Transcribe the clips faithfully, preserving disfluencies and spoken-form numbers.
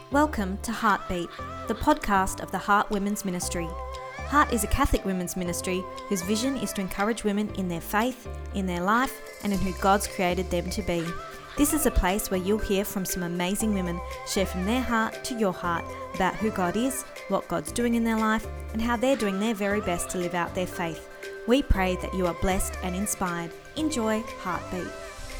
Welcome to Heartbeat, the podcast of the Heart Women's Ministry. Heart is a Catholic women's ministry whose vision is to encourage women in their faith, in their life, and in who God's created them to be. This is a place where you'll hear from some amazing women share from their heart to your heart about who God is, what God's doing in their life, and how they're doing their very best to live out their faith. We pray that you are blessed and inspired. Enjoy Heartbeat.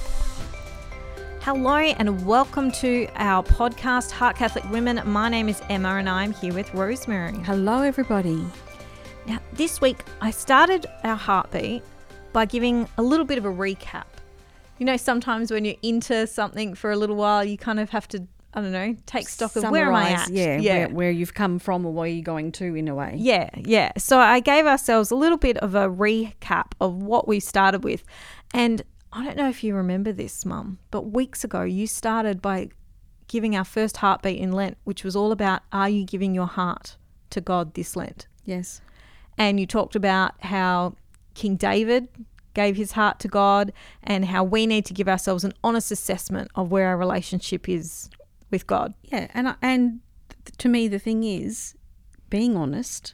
Hello and welcome to our podcast, Heart Catholic Women. My name is Emma and I'm here with Rosemary. Hello, everybody. Now, this week I started our Heartbeat by giving a little bit of a recap. You know, sometimes when you're into something for a little while, you kind of have to, I don't know, take stock of where am I at? Yeah, yeah. Where, where you've come from or where you're going to in a way. Yeah, yeah. So I gave ourselves a little bit of a recap of what we started with. And I don't know if you remember this, Mum, but weeks ago you started by giving our first Heartbeat in Lent, which was all about, are you giving your heart to God this Lent? Yes. And you talked about how King David gave his heart to God and how we need to give ourselves an honest assessment of where our relationship is with God. Yeah, and and to me the thing is being honest.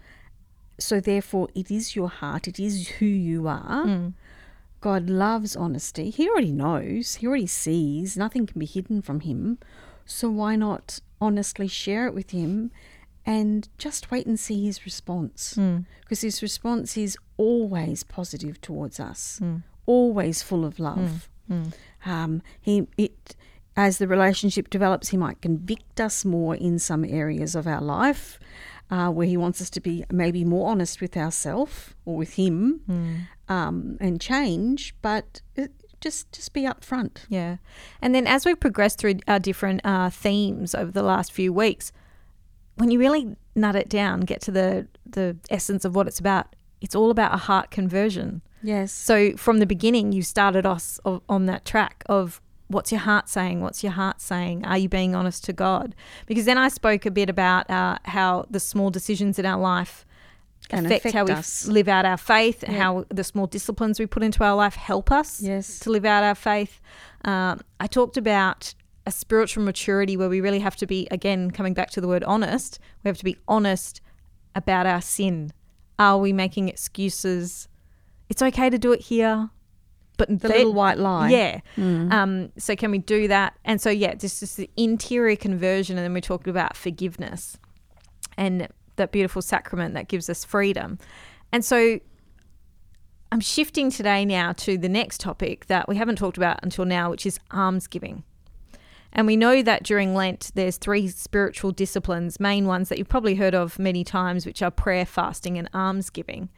So therefore it is your heart, it is who you are. Mm. God loves honesty. He already knows, he already sees, nothing can be hidden from him. So why not honestly share it with him and just wait and see his response? Mm. Because his response is always positive towards us, mm. always full of love. Mm. Mm. Um, he it as the relationship develops, he might convict us more in some areas of our life uh, where he wants us to be maybe more honest with ourselves or with him. Mm. Um, and change, but it, just just be upfront. Yeah. And then as we progress through our different uh, themes over the last few weeks, when you really nut it down, get to the, the essence of what it's about, it's all about a heart conversion. Yes. So from the beginning, you started us on that track of what's your heart saying? What's your heart saying? Are you being honest to God? Because then I spoke a bit about uh, how the small decisions in our life affect, affect how we us. live out our faith, and yep. how the small disciplines we put into our life help us yes. to live out our faith. Um, I talked about a spiritual maturity where we really have to be, again, coming back to the word honest, we have to be honest about our sin. Are we making excuses? It's okay to do it here. But the little white lie. Yeah. Mm. Um, so can we do that? And so, yeah, this is the interior conversion. And then we talked about forgiveness and that beautiful sacrament that gives us freedom. And so I'm shifting today now to the next topic that we haven't talked about until now, which is almsgiving. And we know that during Lent, there's three spiritual disciplines, main ones that you've probably heard of many times, which are prayer, fasting, and almsgiving.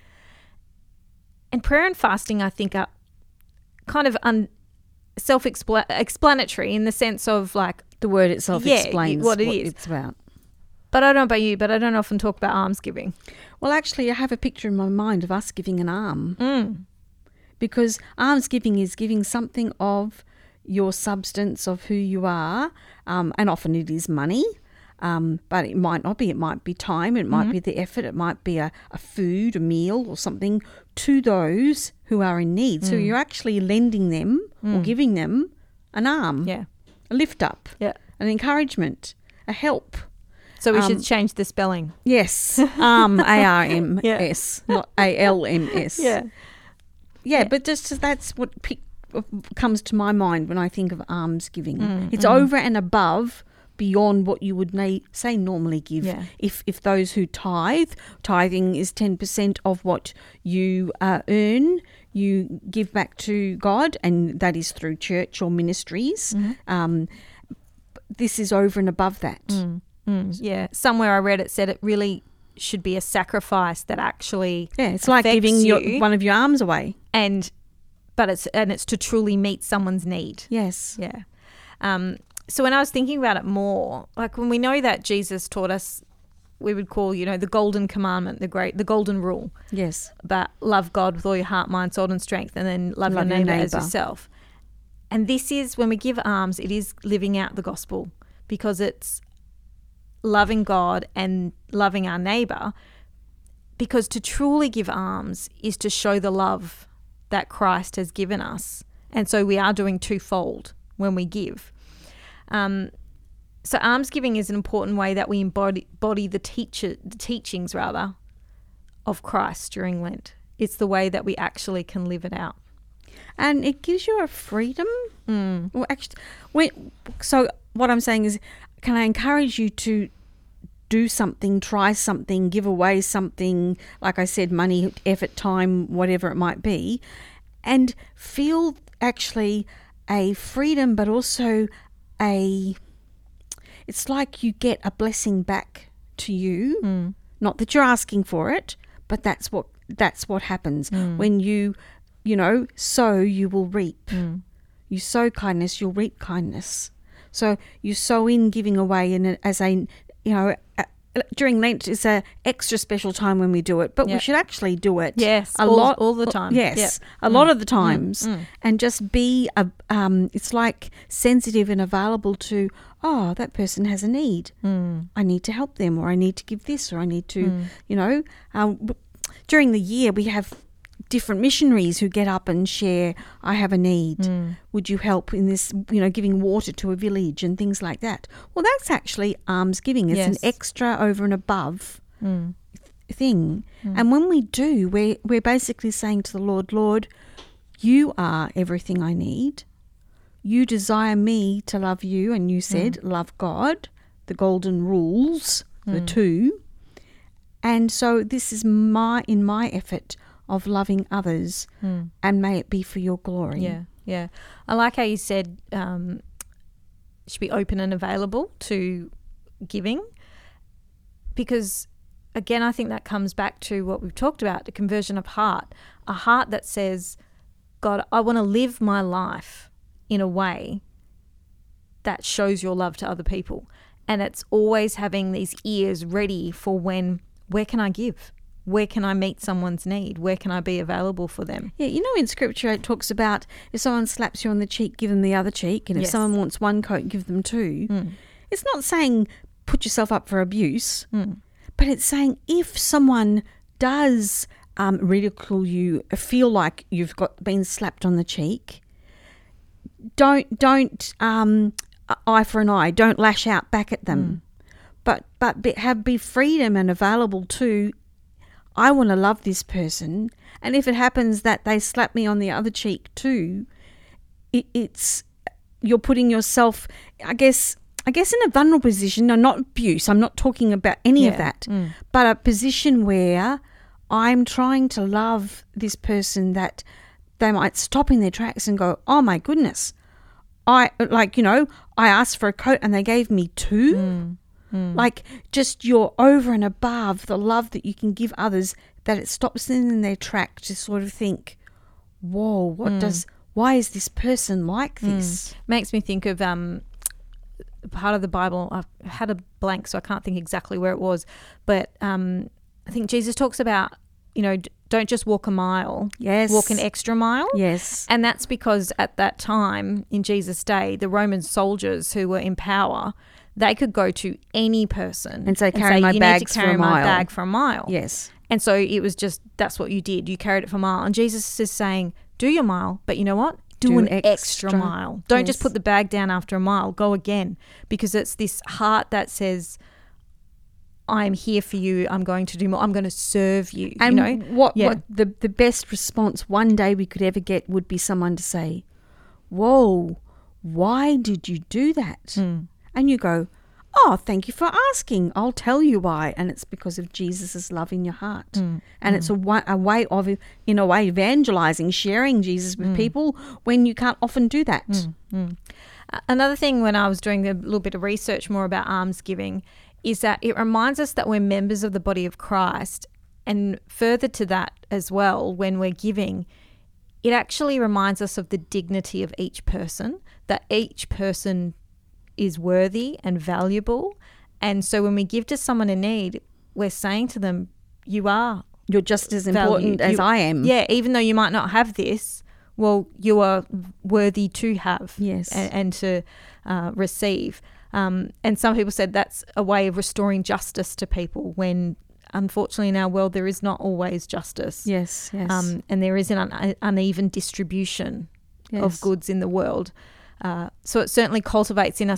And prayer and fasting, I think, are kind of un- self-explanatory in the sense of like... The word itself yeah, explains what, it what is. it's about. But I don't know about you, but I don't often talk about almsgiving. Well, actually, I have a picture in my mind of us giving an alm. Mm. Because almsgiving is giving something of your substance, of who you are, um, and often it is money, um, but it might not be. It might be time, it might mm-hmm. be the effort, it might be a, a food, a meal or something to those who are in need. Mm. So you're actually lending them mm. or giving them an arm, yeah, a lift up, yeah, an encouragement, a help. So we um, should change the spelling. Yes, arm, A R M S, yeah. not A L M S. Yeah. yeah. Yeah, but just that's what pick, comes to my mind when I think of almsgiving. Mm, it's mm. over and above, beyond what you would na- say normally give. Yeah. If if those who tithe, tithing is ten percent of what you uh, earn, you give back to God, and that is through church or ministries. Mm-hmm. Um, this is over and above that. Mm. Mm, yeah, somewhere I read it said it really should be a sacrifice that actually yeah, it's like giving you, your, one of your arms away, and but it's and it's to truly meet someone's need. Yes, yeah. Um, so when I was thinking about it more, like when we know that Jesus taught us, we would call you know the golden commandment, the great, the golden rule. Yes, about love God with all your heart, mind, soul, and strength, and then love, love your, neighbor your neighbor as yourself. And this is when we give alms, it is living out the gospel because it's loving God and loving our neighbour, because to truly give alms is to show the love that Christ has given us. And so we are doing twofold when we give. Um, so almsgiving is an important way that we embody, embody the teacher, the teachings rather, of Christ during Lent. It's the way that we actually can live it out. And it gives you a freedom. Mm. Well, actually, when, so what I'm saying is, can I encourage you to do something, try something, give away something, like I said, money, effort, time, whatever it might be, and feel actually a freedom, but also a, it's like you get a blessing back to you. Mm. Not that you're asking for it, but that's what that's what happens. Mm. When you, you know, sow, you will reap. Mm. You sow kindness, you'll reap kindness. So you sow in giving away, and as a, you know, a, during Lent is a extra special time when we do it, but Yep. we should actually do it. Yes, a all, lot, all the time. Yes, Yep. a Mm. lot of the times, Mm. Mm. and just be a. Um, it's like sensitive and available to. Oh, that person has a need. Mm. I need to help them, or I need to give this, or I need to, Mm. you know. Um, w- during the year, we have different missionaries who get up and share, I have a need. Mm. Would you help in this, you know, giving water to a village and things like that? Well, that's actually almsgiving. It's Yes. an extra over and above Mm. thing. Mm. And when we do, we're, we're basically saying to the Lord, Lord, you are everything I need. You desire me to love you, and you said, love God, the golden rules, the Mm. two. And so this is my in my effort of loving others, Mm. and may it be for your glory. Yeah, yeah. I like how you said um, it should be open and available to giving, because, again, I think that comes back to what we've talked about, the conversion of heart, a heart that says, God, I want to live my life in a way that shows your love to other people. And it's always having these ears ready for when, where can I give? Where can I meet someone's need? Where can I be available for them? Yeah, you know, in Scripture it talks about if someone slaps you on the cheek, give them the other cheek, and if Yes. someone wants one coat, give them two. Mm. It's not saying put yourself up for abuse, Mm. but it's saying if someone does um, ridicule you, feel like you've got been slapped on the cheek, don't don't um, eye for an eye. Don't lash out back at them, Mm. but but be, have be freedom and available to. I want to love this person, and if it happens that they slap me on the other cheek too, it, it's you're putting yourself, I guess, I guess, in a vulnerable position. No, not abuse. I'm not talking about any of Yeah. that, Mm. but a position where I'm trying to love this person that they might stop in their tracks and go, "Oh my goodness, I like you know I asked for a coat and they gave me two." Mm. Mm. Like just you're over and above the love that you can give others, that it stops them in their track to sort of think, whoa, what Mm. does, why is this person like Mm. this? Makes me think of um, part of the Bible. I've had a blank, so I can't think exactly where it was. But um, I think Jesus talks about, you know, d- don't just walk a mile, Yes. walk an extra mile. Yes. And that's because at that time in Jesus' day, the Roman soldiers who were in power, they could go to any person And say, "Carry my you bags need to for carry a my mile." bag for a mile. Yes. And so it was just, that's what you did. You carried it for a mile. And Jesus is saying, do your mile, but you know what? Do, Do an an extra, extra. mile. Don't just Yes. put the bag down after a mile. Go again. Because it's this heart that says, I'm here for you. I'm going to do more. I'm going to serve you. And you know? what, Yeah. what the, the best response one day we could ever get would be someone to say, whoa, why did you do that? Mm. And you go, oh, thank you for asking. I'll tell you why. And it's because of Jesus' love in your heart. Mm. And it's a, wa- a way of, in a way, evangelizing, sharing Jesus with people when you can't often do that. Mm, mm. Uh, Another thing, when I was doing a little bit of research more about almsgiving, is that it reminds us that we're members of the body of Christ. And further to that as well, when we're giving, it actually reminds us of the dignity of each person, that each person is worthy and valuable. And so when we give to someone in need, we're saying to them, you are You're just as important valued. as You- I am. Yeah, even though you might not have this, well, you are worthy to have Yes. and, and to uh, receive. Um, and some people said that's a way of restoring justice to people when, unfortunately, in our world, there is not always justice. Yes, yes. Um, and there is an un- uneven distribution yes. of goods in the world. Uh, so it certainly cultivates in us its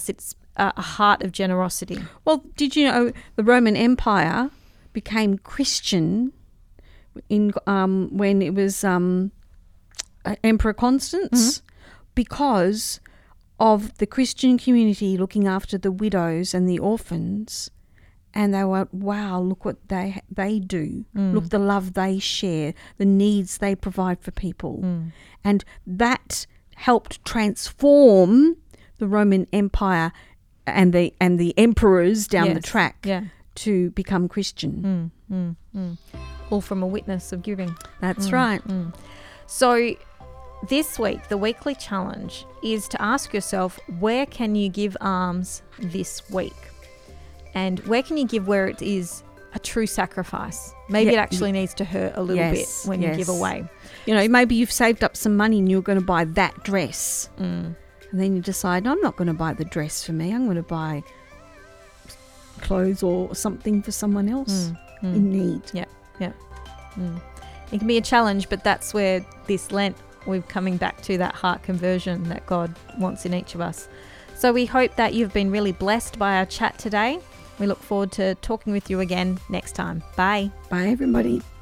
a, a heart of generosity. Well, did you know the Roman Empire became Christian in um, when it was um, Emperor Constance mm-hmm. because of the Christian community looking after the widows and the orphans, and they were, wow, look what they they do. Mm. Look the love they share, the needs they provide for people. Mm. And that helped transform the Roman Empire and the and the emperors down yes. the track yeah. to become Christian. Mm, mm, mm. All from a witness of giving. That's mm, right. Mm. So this week, the weekly challenge is to ask yourself, where can you give alms this week? And where can you give where it is a true sacrifice? Maybe yeah. it actually needs to hurt a little yes, bit when yes. you give away. You know, maybe you've saved up some money and you're going to buy that dress. Mm. And then you decide, I'm not going to buy the dress for me. I'm going to buy clothes or something for someone else mm, mm. in need. Yeah, yeah. Mm. It can be a challenge, but that's where this Lent we're coming back to that heart conversion that God wants in each of us. So we hope that you've been really blessed by our chat today. We look forward to talking with you again next time. Bye. Bye, everybody.